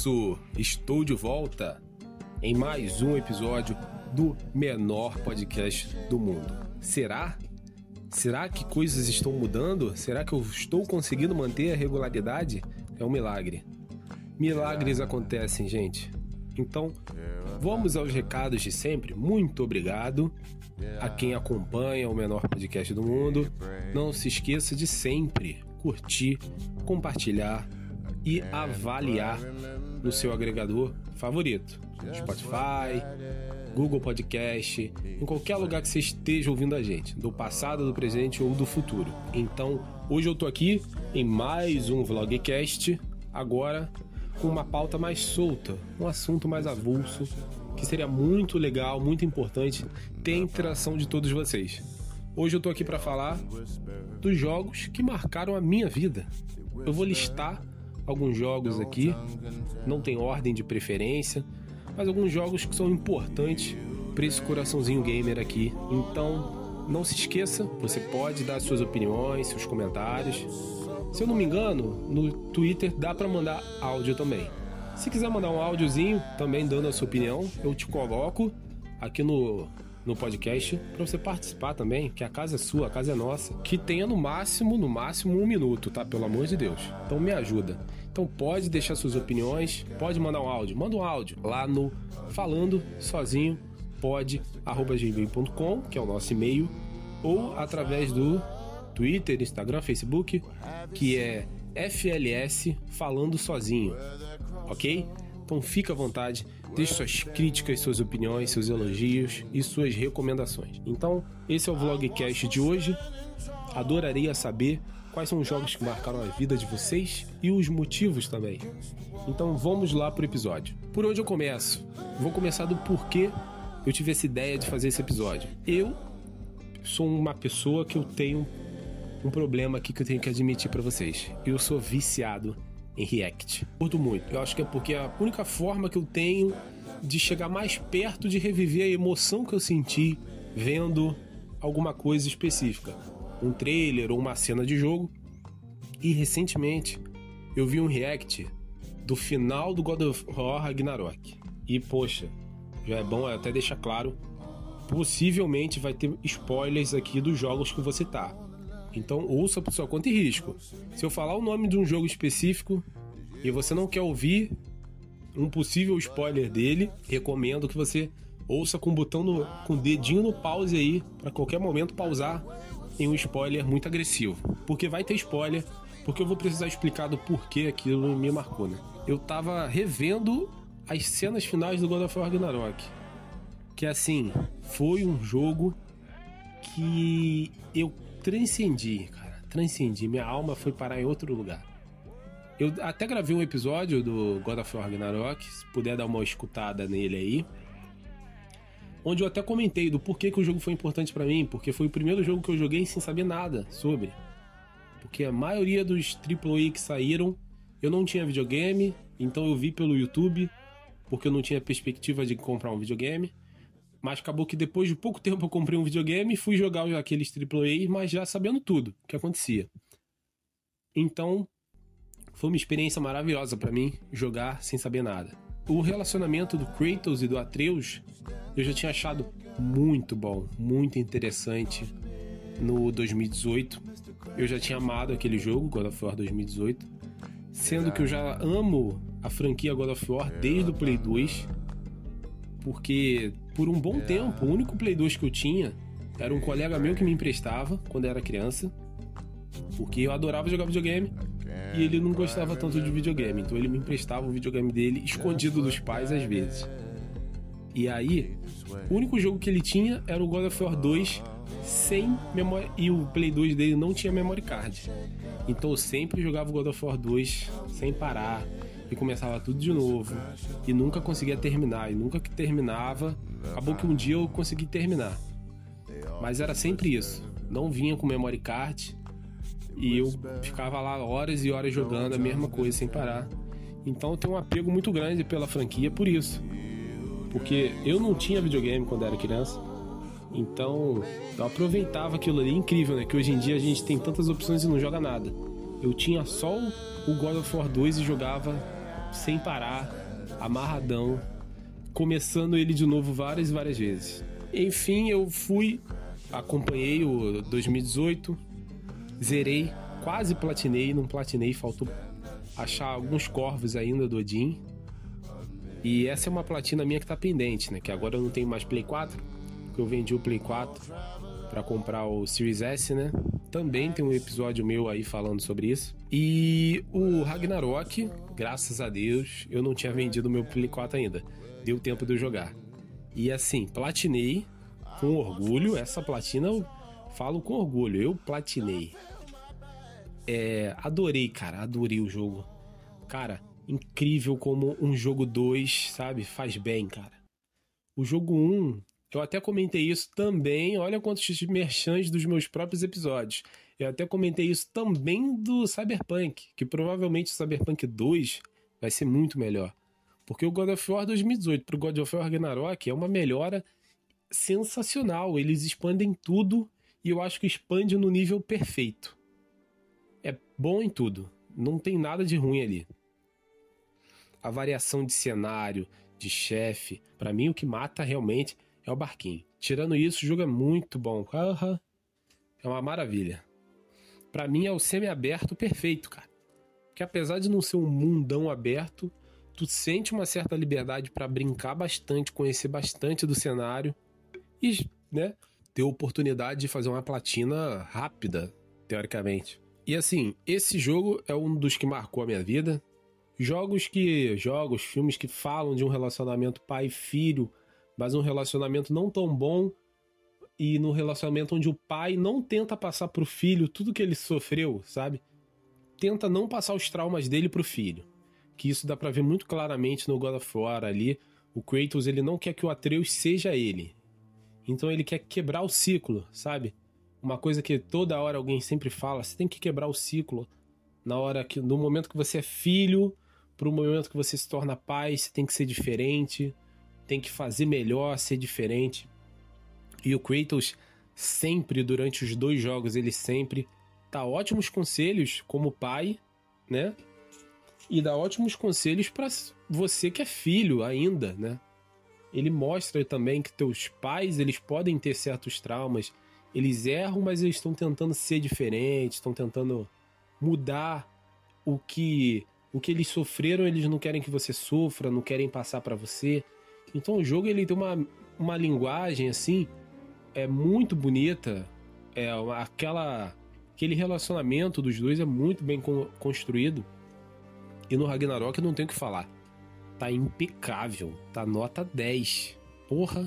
isso, estou de volta em mais um episódio do menor podcast do mundo. Será? Será que coisas estão mudando? Será que eu estou conseguindo manter a regularidade? É um milagre. Milagres acontecem, gente. Então, vamos aos recados de sempre. Muito obrigado a quem acompanha o menor podcast do mundo. Não se esqueça de sempre curtir, compartilhar e avaliar no seu agregador favorito. Spotify, Google Podcast, em qualquer lugar que você esteja ouvindo a gente, do passado, do presente ou do futuro. Então, hoje eu tô aqui em mais um Vlogcast, agora com uma pauta mais solta, um assunto mais avulso, que seria muito legal, muito importante ter a interação de todos vocês. Hoje eu tô aqui para falar dos jogos que marcaram a minha vida. Eu vou listar alguns jogos aqui, não tem ordem de preferência, mas alguns jogos que são importantes para esse coraçãozinho gamer aqui. Então, não se esqueça, você pode dar suas opiniões, seus comentários. Se eu não me engano, no Twitter dá para mandar áudio também. Se quiser mandar um áudiozinho, também dando a sua opinião, eu te coloco aqui no podcast para você participar também, que a casa é sua, a casa é nossa. Que tenha no máximo 1 minuto, tá? Pelo amor de Deus. Então me ajuda. Então pode deixar suas opiniões, pode mandar um áudio. Manda um áudio lá no falando sozinho pod@gmail.com, que é o nosso e-mail, ou através do Twitter, Instagram, Facebook, que é FLS Falando Sozinho, ok? Então fica à vontade, deixe suas críticas, suas opiniões, seus elogios e suas recomendações. Então, esse é o Vlogcast de hoje. Adoraria saber quais são os jogos que marcaram a vida de vocês e os motivos também. Então vamos lá pro episódio. Por onde eu começo? Vou começar do porquê eu tive essa ideia de fazer esse episódio. Eu sou uma pessoa que eu tenho um problema aqui que eu tenho que admitir pra vocês. Eu sou viciado em React. Curto muito. Eu acho que é porque é a única forma que eu tenho de chegar mais perto de reviver a emoção que eu senti vendo alguma coisa específica. Um trailer ou uma cena de jogo. E recentemente eu vi um React do final do God of War Ragnarok. E poxa, já é bom até deixar claro, possivelmente vai ter spoilers aqui dos jogos que eu vou citar. Então ouça por sua conta e risco. Se eu falar o nome de um jogo específico e você não quer ouvir um possível spoiler dele, recomendo que você ouça com o dedinho no pause aí, para qualquer momento pausar em um spoiler muito agressivo. Porque vai ter spoiler, porque eu vou precisar explicar do porquê aquilo me marcou, né? Eu tava revendo as cenas finais do God of War Ragnarok, que assim, foi um jogo que eu transcendi, cara. Transcendi. Minha alma foi parar em outro lugar. Eu até gravei um episódio do God of War Ragnarok, se puder dar uma escutada nele aí, onde eu até comentei do porquê que o jogo foi importante pra mim, porque foi o primeiro jogo que eu joguei sem saber nada sobre. Porque a maioria dos AAA que saíram, eu não tinha videogame, então eu vi pelo YouTube, porque eu não tinha perspectiva de comprar um videogame. Mas acabou que depois de pouco tempo eu comprei um videogame e fui jogar aqueles AAA, mas já sabendo tudo o que acontecia. Então, foi uma experiência maravilhosa pra mim jogar sem saber nada. O relacionamento do Kratos e do Atreus eu já tinha achado muito bom, muito interessante no 2018. Eu já tinha amado aquele jogo, God of War 2018, sendo que eu já amo a franquia God of War desde o Play 2, porque por um bom tempo, o único Play 2 que eu tinha era um colega meu que me emprestava quando eu era criança, porque eu adorava jogar videogame e ele não gostava tanto de videogame, então ele me emprestava o videogame dele escondido dos pais às vezes. E aí, o único jogo que ele tinha era o God of War 2 sem memória, e o Play 2 dele não tinha memory card. Então eu sempre jogava o God of War 2 sem parar e começava tudo de novo e nunca conseguia terminar, e nunca que terminava, acabou que um dia eu consegui terminar, mas era sempre isso, não vinha com memory card e eu ficava lá horas e horas jogando a mesma coisa sem parar. Então eu tenho um apego muito grande pela franquia por isso, porque eu não tinha videogame quando era criança, então eu aproveitava aquilo ali. Incrível, né, que hoje em dia a gente tem tantas opções e não joga nada. Eu tinha só o God of War 2 e jogava sem parar, amarradão, começando ele de novo várias e várias vezes. Enfim, eu acompanhei o 2018, zerei, quase platinei, não platinei, faltou achar alguns corvos ainda do Odin. E essa é uma platina minha que tá pendente, né? Que agora eu não tenho mais Play 4, porque eu vendi o Play 4 pra comprar o Series S, né? Também tem um episódio meu aí falando sobre isso. E o Ragnarok, graças a Deus, eu não tinha vendido o meu Play 4 ainda. Deu tempo de eu jogar. E assim, platinei com orgulho. Essa platina eu falo com orgulho. Eu platinei. Adorei, cara. Adorei o jogo. Cara, incrível como um jogo 2, sabe? Faz bem, cara. O jogo 1, eu até comentei isso também. Olha quantos merchans dos meus próprios episódios. Eu até comentei isso também do Cyberpunk, que provavelmente o Cyberpunk 2 vai ser muito melhor. Porque o God of War 2018 pro God of War Ragnarok é uma melhora sensacional. Eles expandem tudo e eu acho que expande no nível perfeito. É bom em tudo. Não tem nada de ruim ali. A variação de cenário, de chefe, pra mim o que mata realmente é o barquinho. Tirando isso, o jogo é muito bom. É uma maravilha. Pra mim é o semi-aberto perfeito, cara. Porque apesar de não ser um mundão aberto, tu sente uma certa liberdade pra brincar bastante, conhecer bastante do cenário e, né, ter oportunidade de fazer uma platina rápida, teoricamente. E assim, esse jogo é um dos que marcou a minha vida. Filmes que falam de um relacionamento pai e filho, mas um relacionamento não tão bom, e no relacionamento onde o pai não tenta passar pro filho tudo que ele sofreu, sabe? Tenta não passar os traumas dele pro filho. Que isso dá pra ver muito claramente no God of War ali. O Kratos, ele não quer que o Atreus seja ele. Então ele quer quebrar o ciclo, sabe? Uma coisa que toda hora alguém sempre fala, você tem que quebrar o ciclo. No momento que você é filho, pro momento que você se torna pai, você tem que ser diferente, tem que fazer melhor, ser diferente. E o Kratos sempre, durante os 2 jogos, ele sempre dá ótimos conselhos como pai, né? E dá ótimos conselhos pra você que é filho ainda, né? Ele mostra também que teus pais, eles podem ter certos traumas, eles erram, mas eles estão tentando ser diferentes, estão tentando mudar o que eles sofreram, eles não querem que você sofra, não querem passar pra você. Então o jogo, ele tem uma linguagem assim, muito bonita, aquele relacionamento dos dois é muito bem construído. E no Ragnarok não tem o que falar, tá impecável, tá nota 10. Porra,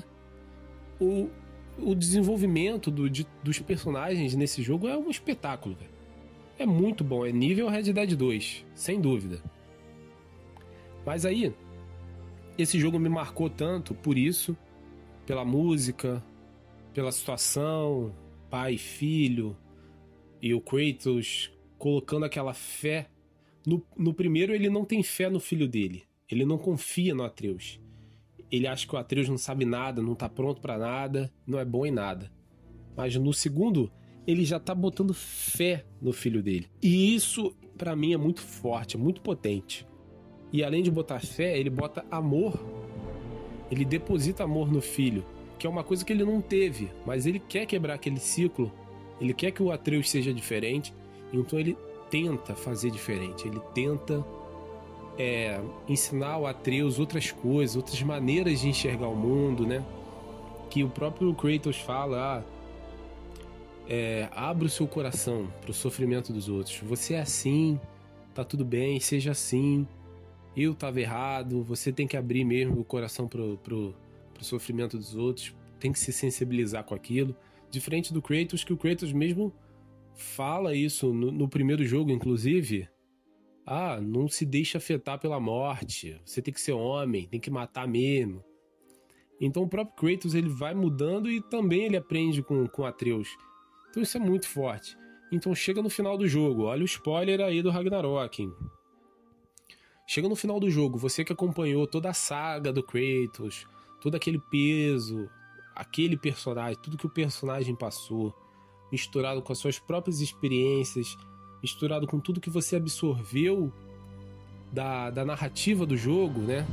o desenvolvimento dos personagens nesse jogo é um espetáculo, velho. É muito bom, é nível Red Dead 2, sem dúvida. Mas aí, esse jogo me marcou tanto por isso, pela música, pela situação, pai, filho, e o Kratos colocando aquela fé. No primeiro, ele não tem fé no filho dele, ele não confia no Atreus. Ele acha que o Atreus não sabe nada, não tá pronto pra nada, não é bom em nada. Mas no segundo, ele já tá botando fé no filho dele. E isso, pra mim, é muito forte, é muito potente. E além de botar fé, ele bota amor. Ele deposita amor no filho, que é uma coisa que ele não teve, mas ele quer quebrar aquele ciclo. Ele quer que o Atreus seja diferente, então ele tenta fazer diferente. Ele tenta ensinar o Atreus outras coisas, outras maneiras de enxergar o mundo, né? Que o próprio Kratos fala, abra o seu coração para o sofrimento dos outros. Você é assim, tá tudo bem, seja assim. Eu tava errado, você tem que abrir mesmo o coração pro sofrimento dos outros, tem que se sensibilizar com aquilo. Diferente do Kratos, que o Kratos mesmo fala isso no primeiro jogo, inclusive. Não se deixe afetar pela morte, você tem que ser homem, tem que matar mesmo. Então o próprio Kratos, ele vai mudando e também ele aprende com Atreus. Então isso é muito forte. Então chega no final do jogo, olha o spoiler aí do Ragnarok, hein? Chega no final do jogo, você que acompanhou toda a saga do Kratos, todo aquele peso, aquele personagem, tudo que o personagem passou, misturado com as suas próprias experiências, misturado com tudo que você absorveu da narrativa do jogo, né?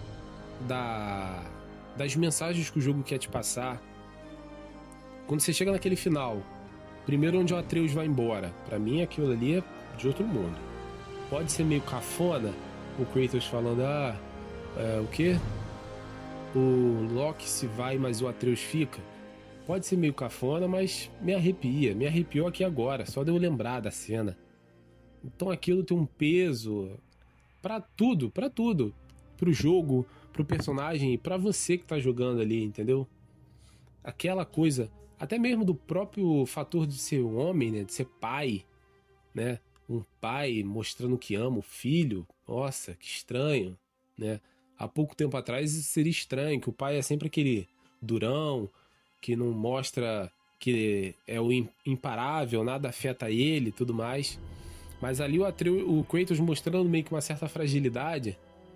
Das mensagens que o jogo quer te passar. Quando você chega naquele final, primeiro onde o Atreus vai embora, pra mim aquilo ali é de outro mundo. Pode ser meio cafona, o Kratos falando, o quê? O Loki se vai, mas o Atreus fica. Pode ser meio cafona, mas me arrepiou aqui agora, só de eu lembrar da cena. Então aquilo tem um peso pra tudo, pro jogo, pro personagem e pra você que tá jogando ali, entendeu? Aquela coisa, até mesmo do próprio fator de ser homem, né, de ser pai, né? Um pai mostrando que ama o filho, nossa, que estranho, né? Há pouco tempo atrás seria estranho, que o pai é sempre aquele durão, que não mostra que é o imparável, nada afeta ele e tudo mais. Mas ali o Kratos mostrando meio que uma certa fragilidade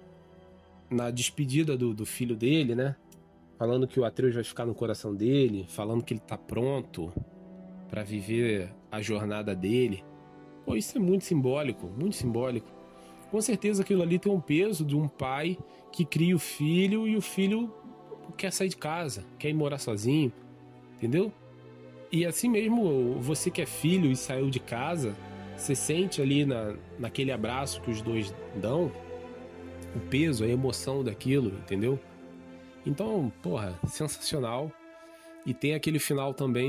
na despedida do filho dele, né? Falando que o Atreus vai ficar no coração dele, falando que ele tá pronto para viver a jornada dele. Pô, isso é muito simbólico, muito simbólico. Com certeza aquilo ali tem um peso de um pai que cria o filho e o filho quer sair de casa, quer ir morar sozinho, entendeu? E assim mesmo, você que é filho e saiu de casa, você sente ali naquele abraço que os dois dão, o peso, a emoção daquilo, entendeu? Então, porra, sensacional. E tem aquele final também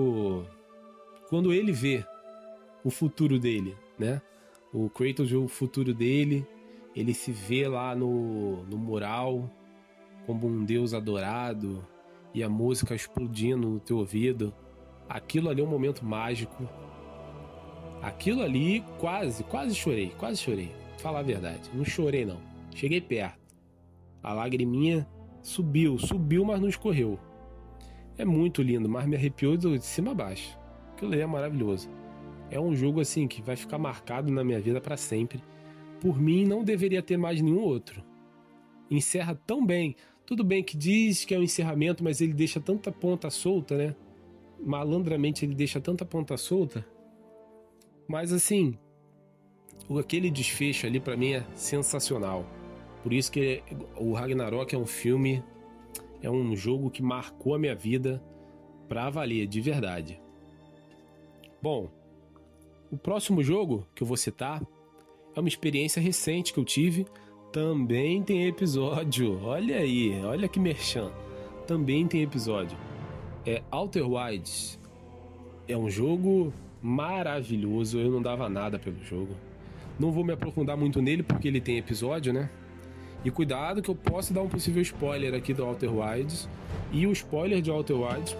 quando ele vê o futuro dele, né? O Kratos vê o futuro dele, ele se vê lá no mural como um deus adorado e a música explodindo no teu ouvido. Aquilo ali é um momento mágico. Aquilo ali quase chorei. Falar a verdade, não chorei não. Cheguei perto. A lagriminha subiu, mas não escorreu. É muito lindo, mas me arrepiou de cima a baixo. Aquilo ali é maravilhoso. É um jogo assim que vai ficar marcado na minha vida para sempre. Por mim, não deveria ter mais nenhum outro. Encerra tão bem. Tudo bem que diz que é um encerramento, mas ele deixa tanta ponta solta, né? Malandramente ele deixa tanta ponta solta. Mas assim, aquele desfecho ali para mim é sensacional. Por isso que o Ragnarok é um filme, é um jogo que marcou a minha vida pra valer, de verdade. Bom, o próximo jogo que eu vou citar é uma experiência recente que eu tive. Também tem episódio. Olha aí, olha que merchan. Também tem episódio. É Outer Wilds. É um jogo maravilhoso. Eu não dava nada pelo jogo. Não vou me aprofundar muito nele porque ele tem episódio, né? E cuidado que eu posso dar um possível spoiler aqui do Outer Wilds. E o spoiler de Outer Wilds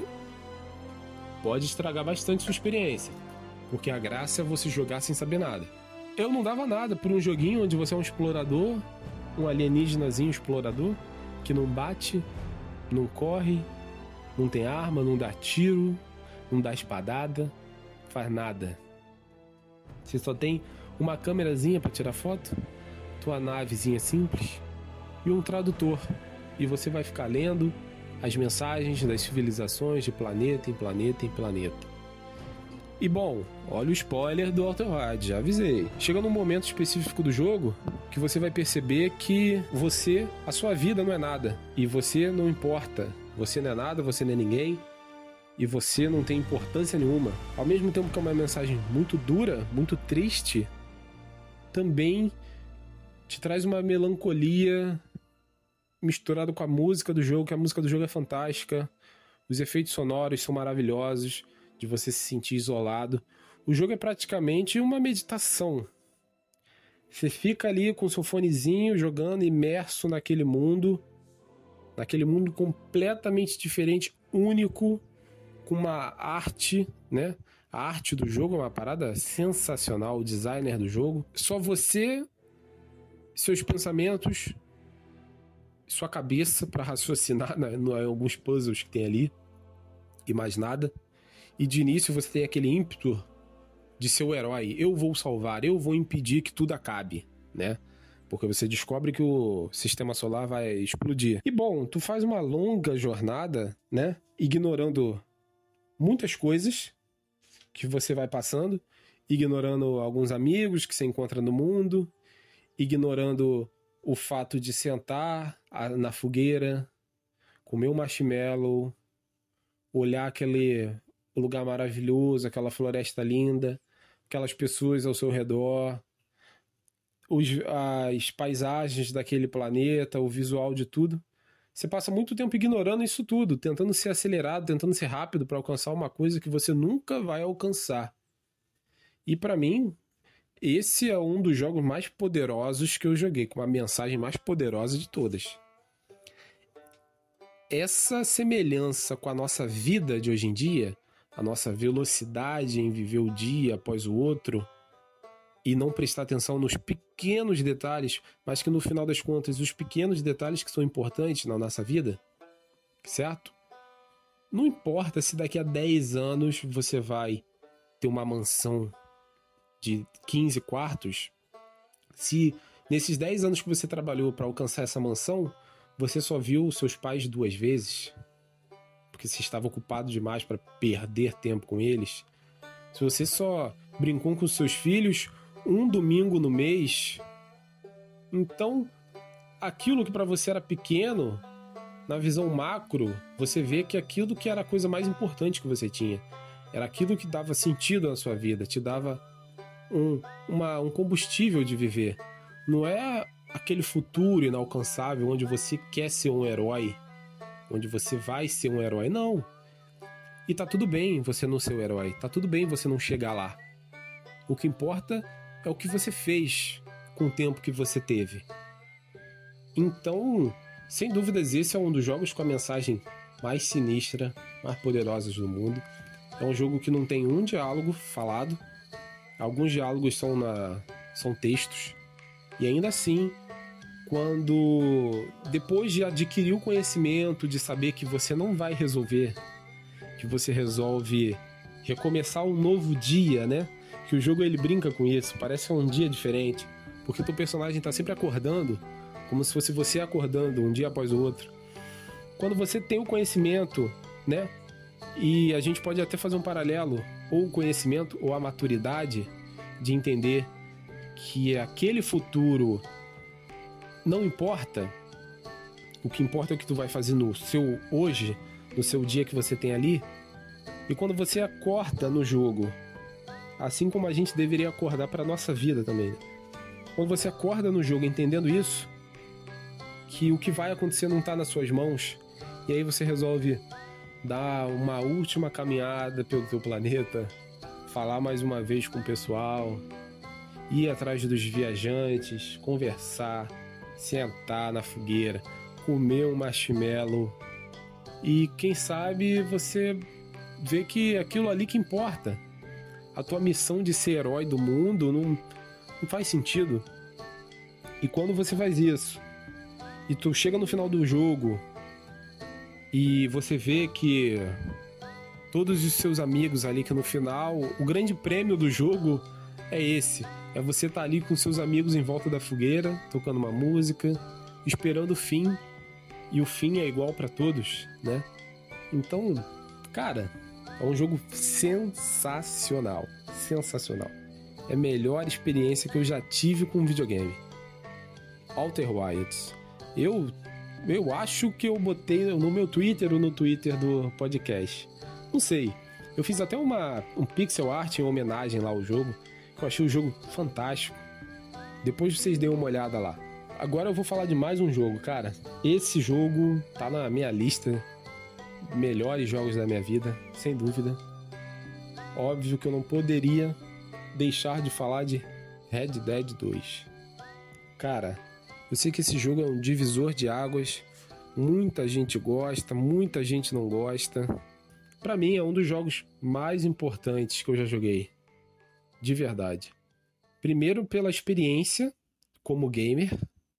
pode estragar bastante sua experiência. Porque a graça é você jogar sem saber nada. Eu não dava nada por um joguinho onde você é um explorador, um alienígenazinho explorador, que não bate, não corre, não tem arma, não dá tiro, não dá espadada, faz nada. Você só tem uma câmerazinha para tirar foto, tua navezinha simples e um tradutor. E você vai ficar lendo as mensagens das civilizações de planeta em planeta em planeta. E bom, olha o spoiler do Outer Wilds, já avisei. Chega num momento específico do jogo que você vai perceber que a sua vida não é nada. E você não importa. Você não é nada, você não é ninguém. E você não tem importância nenhuma. Ao mesmo tempo que é uma mensagem muito dura, muito triste, também te traz uma melancolia misturada com a música do jogo, que a música do jogo é fantástica. Os efeitos sonoros são maravilhosos, de você se sentir isolado. O jogo é praticamente uma meditação. Você fica ali com o seu fonezinho, jogando, imerso naquele mundo completamente diferente, único, com uma arte, né? A arte do jogo é uma parada sensacional, o designer do jogo. Só você, seus pensamentos, sua cabeça para raciocinar em alguns puzzles que tem ali, e mais nada. E de início você tem aquele ímpeto de ser o herói. Eu vou salvar, eu vou impedir que tudo acabe, né? Porque você descobre que o sistema solar vai explodir. E bom, tu faz uma longa jornada, né? Ignorando muitas coisas que você vai passando, ignorando alguns amigos que você encontra no mundo, ignorando o fato de sentar na fogueira, comer um marshmallow, olhar aquele lugar maravilhoso, aquela floresta linda, aquelas pessoas ao seu redor, as paisagens daquele planeta, o visual de tudo. Você passa muito tempo ignorando isso tudo, tentando ser acelerado, tentando ser rápido para alcançar uma coisa que você nunca vai alcançar. E para mim, esse é um dos jogos mais poderosos que eu joguei, com a mensagem mais poderosa de todas. Essa semelhança com a nossa vida de hoje em dia, a nossa velocidade em viver o dia após o outro e não prestar atenção nos pequenos detalhes, mas que no final das contas, os pequenos detalhes que são importantes na nossa vida, certo? Não importa se daqui a 10 anos você vai ter uma mansão de 15 quartos, se nesses 10 anos que você trabalhou para alcançar essa mansão, você só viu seus pais 2 vezes, porque você estava ocupado demais para perder tempo com eles. Se você só brincou com seus filhos um domingo no mês, então aquilo que para você era pequeno, na visão macro, você vê que aquilo que era a coisa mais importante que você tinha, era aquilo que dava sentido na sua vida, te dava um combustível de viver. Não é aquele futuro inalcançável onde você quer ser um herói, onde você vai ser um herói. Não. E tá tudo bem você não ser o herói, tá tudo bem você não chegar lá. O que importa é o que você fez com o tempo que você teve. Então, sem dúvidas, esse é um dos jogos com a mensagem mais sinistra, mais poderosa do mundo. É um jogo que não tem um diálogo falado. Alguns diálogos são textos. E ainda assim, depois de adquirir o conhecimento, de saber que você não vai resolver, que você resolve recomeçar um novo dia, né? Que o jogo ele brinca com isso, parece um dia diferente, porque o teu personagem está sempre acordando, como se fosse você acordando um dia após o outro. Quando você tem o conhecimento, né? E a gente pode até fazer um paralelo, ou o conhecimento ou a maturidade de entender que aquele futuro não importa. O que importa é o que tu vai fazer no seu hoje, no seu dia que você tem ali. E quando você acorda no jogo, assim como a gente deveria acordar para a nossa vida também, quando você acorda no jogo entendendo isso, que o que vai acontecer não está nas suas mãos, e aí você resolve dar uma última caminhada pelo teu planeta, falar mais uma vez com o pessoal, ir atrás dos viajantes, conversar, sentar na fogueira, comer um marshmallow, e quem sabe você vê que aquilo ali que importa. A tua missão de ser herói do mundo não faz sentido. E quando você faz isso, e tu chega no final do jogo, e você vê que todos os seus amigos ali, que no final, o grande prêmio do jogo é esse. É você estar ali com seus amigos em volta da fogueira, tocando uma música, esperando o fim. E o fim é igual para todos, né? Então, cara, é um jogo sensacional. Sensacional. É a melhor experiência que eu já tive com um videogame. Outer Wilds. Eu acho que eu botei no meu Twitter ou no Twitter do podcast. Não sei. Eu fiz até um pixel art em homenagem lá ao jogo, que eu achei o jogo fantástico. Depois vocês deem uma olhada lá. Agora eu vou falar de mais um jogo, cara. Esse jogo tá na minha lista melhores jogos da minha vida, sem dúvida. Óbvio que eu não poderia deixar de falar de Red Dead 2. Cara, eu sei que esse jogo é um divisor de águas. Muita gente gosta, muita gente não gosta. Pra mim é um dos jogos mais importantes que eu já joguei. De verdade. Primeiro pela experiência como gamer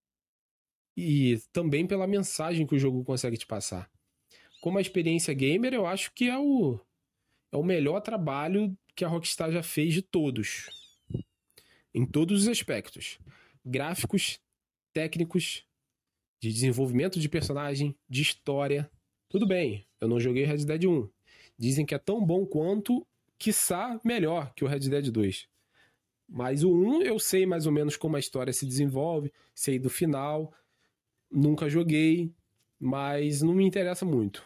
e também pela mensagem que o jogo consegue te passar. Como a experiência gamer, eu acho que é o melhor trabalho que a Rockstar já fez de todos. Em todos os aspectos. Gráficos, técnicos, de desenvolvimento de personagem, de história. Tudo bem, eu não joguei Red Dead 1. Dizem que é tão bom quanto, quiçá melhor que o Red Dead 2. Mas o 1 eu sei mais ou menos como a história se desenvolve, sei do final, nunca joguei, mas não me interessa muito.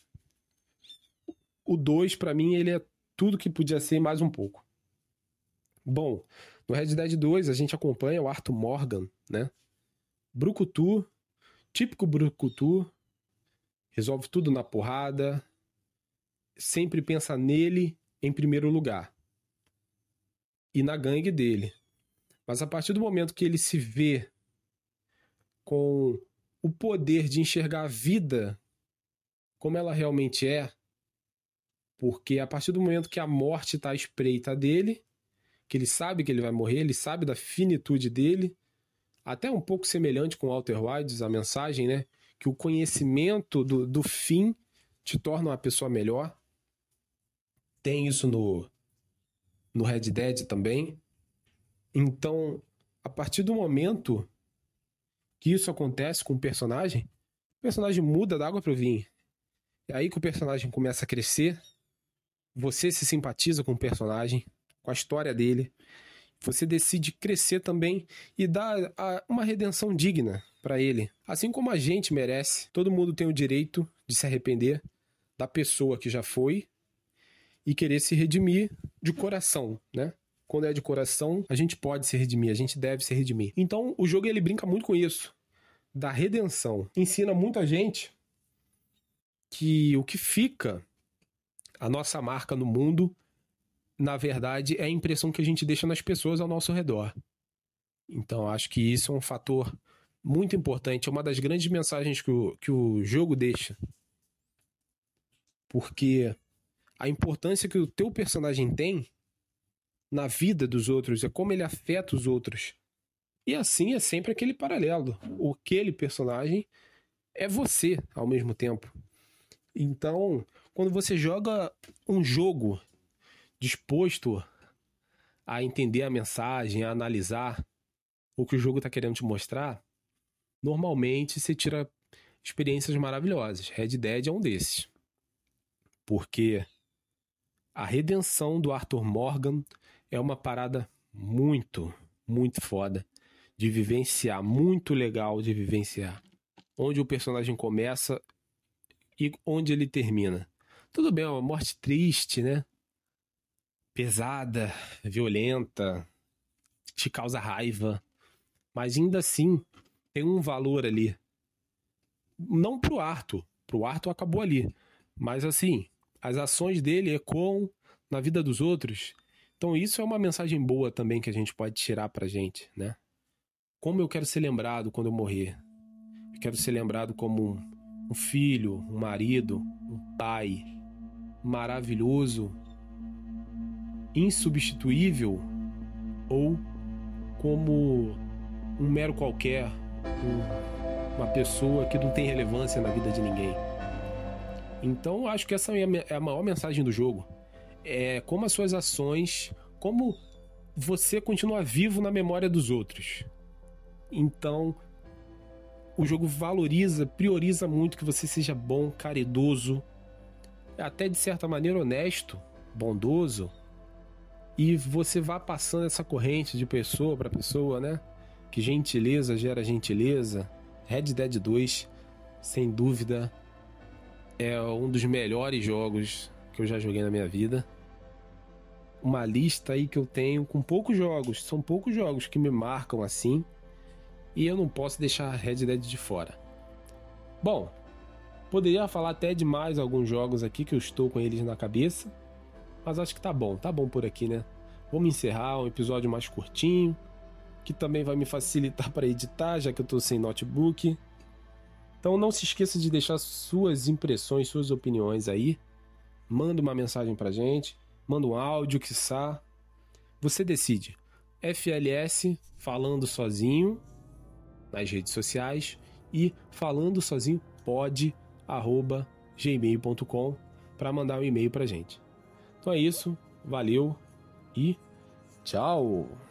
O 2, pra mim, ele é tudo que podia ser mais um pouco. Bom, no Red Dead 2 a gente acompanha o Arthur Morgan, né? Brucutu, típico Brucutu, resolve tudo na porrada, sempre pensa nele em primeiro lugar e na gangue dele. Mas a partir do momento que ele se vê com o poder de enxergar a vida como ela realmente é, porque a partir do momento que a morte está à espreita dele, que ele sabe que ele vai morrer, ele sabe da finitude dele, até um pouco semelhante com Walter Wilds, a mensagem, né? Que o conhecimento do fim te torna uma pessoa melhor. Tem isso no Red Dead também. Então, a partir do momento que isso acontece com o personagem muda da água para o vinho. É aí que o personagem começa a crescer, você se simpatiza com o personagem, com a história dele, você decide crescer também e dar uma redenção digna para ele. Assim como a gente merece, todo mundo tem o direito de se arrepender da pessoa que já foi e querer se redimir de coração, né? Quando é de coração, a gente pode se redimir, a gente deve se redimir. Então, o jogo ele brinca muito com isso, da redenção. Ensina muita gente que o que fica, a nossa marca no mundo, na verdade, é a impressão que a gente deixa nas pessoas ao nosso redor. Então, acho que isso é um fator muito importante, é uma das grandes mensagens que o jogo deixa. Porque a importância que o teu personagem tem na vida dos outros, é como ele afeta os outros. E assim é sempre aquele paralelo. Aquele personagem é você ao mesmo tempo. Então, quando você joga um jogo disposto a entender a mensagem, a analisar o que o jogo está querendo te mostrar, normalmente você tira experiências maravilhosas. Red Dead é um desses. Porque a redenção do Arthur Morgan é uma parada muito, muito foda de vivenciar, muito legal de vivenciar. Onde o personagem começa e onde ele termina. Tudo bem, é uma morte triste, né? Pesada, violenta, te causa raiva, mas ainda assim tem um valor ali. Não pro Arthur acabou ali, mas assim, as ações dele ecoam na vida dos outros. Então isso é uma mensagem boa também que a gente pode tirar pra gente, né? Como eu quero ser lembrado quando eu morrer? Eu quero ser lembrado como um filho, um marido, um pai maravilhoso, insubstituível, ou como um mero qualquer, uma pessoa que não tem relevância na vida de ninguém. Então acho que essa é a maior mensagem do jogo. É como as suas ações, como você continua vivo na memória dos outros. Então o jogo valoriza, prioriza muito que você seja bom, caridoso, até de certa maneira honesto, bondoso, e você vá passando essa corrente de pessoa para pessoa, né? Que gentileza gera gentileza. Red Dead 2, sem dúvida, é um dos melhores jogos que eu já joguei na minha vida. Uma lista aí que eu tenho com poucos jogos, são poucos jogos que me marcam assim, e eu não posso deixar Red Dead de fora. Bom, poderia falar até de mais alguns jogos aqui que eu estou com eles na cabeça, mas acho que tá bom por aqui, né? Vamos encerrar um episódio mais curtinho, que também vai me facilitar para editar, já que eu tô sem notebook. Então não se esqueça de deixar suas impressões, suas opiniões aí. Manda uma mensagem pra gente, manda um áudio, quiçá. Você decide. FLS falando sozinho nas redes sociais e falando sozinho pod@gmail.com para mandar um e-mail pra gente. Então é isso, valeu e tchau!